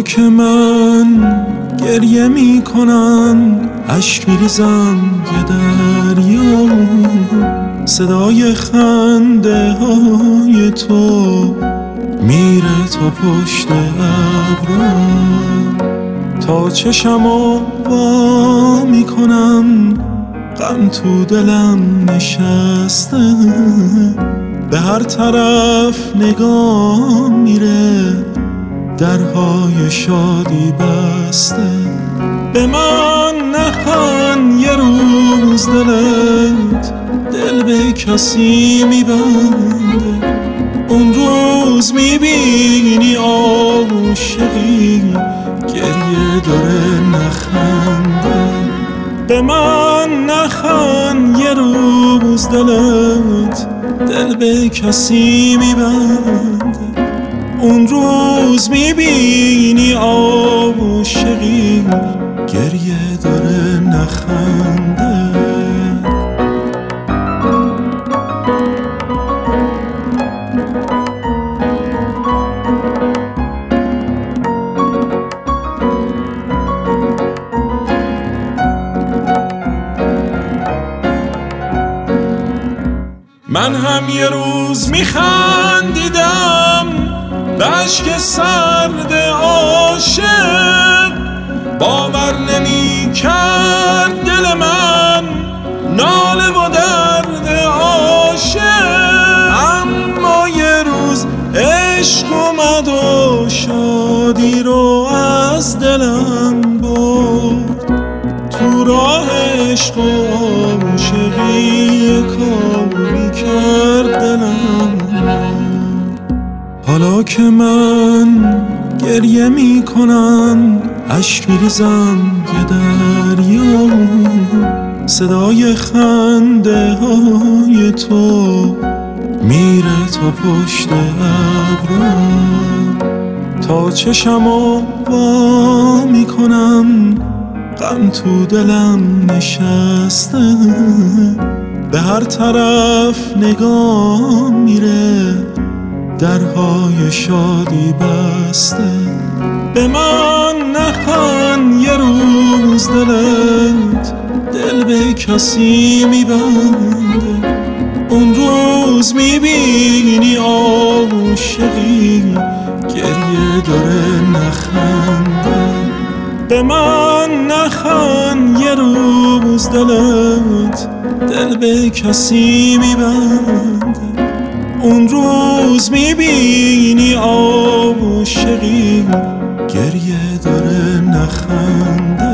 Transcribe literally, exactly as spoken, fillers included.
حالا که من گریه می کنم، اشک می ریزم یه دریا، صدای خنده های تو میره تا پشت ابرم، تا چشمو وا می کنم غم تو دلم نشسته، به هر طرف نگاه میره درهای شادی بسته. به من نخن یه روز دلت دل به کسی میبنده، اون روز میبینی عاشقی گریه داره نخنده. به من نخن یه روز دلت دل به کسی میبنده، اون روز میبینی عاشقی گریه داره نخنده. من هم یه روز میخندیدم به اشک سرد عاشق، باور نمی کرد دل من ناله و درد عاشق. اما یه روز عشق اومد و شادی رو از دلم برد، تو راه عشق و عاشقی کاری کرد دلم. حالا که من گریه می کنم، اشک می ریزم یه دریا، صدای خنده های تو میره تا پشت ابرم، تا چشمو وا می کنم غم تو دلم نشسته، به هر طرف نگاه میره درهای شادی بسته. به من نخن یه روز دلت دل به کسی میبنده، اون روز میبینی عاشقی گریه داره نخنده. به من نخن یه روز دلت دل به کسی میبنده، اون روز میبینی عاشقی گریه داره نخنده.